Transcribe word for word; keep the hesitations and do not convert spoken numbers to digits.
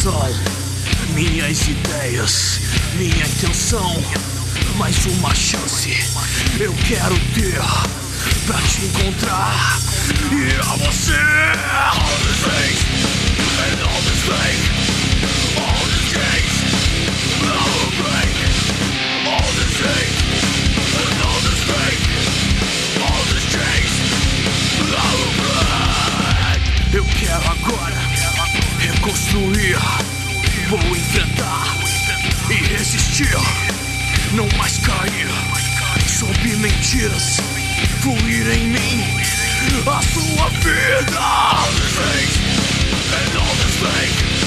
coração, minhas ideias, minha intenção. Mais uma chance eu quero ter pra te encontrar e a você. All this hate and all this fake, all this chase, I will break. All this hate and all this fake, all this chase, I will break. Eu quero agora reconstruir, vou enfrentar e resistir, não mais cair sob mentiras, fluir em mim a sua vida. All this hate and all this fake,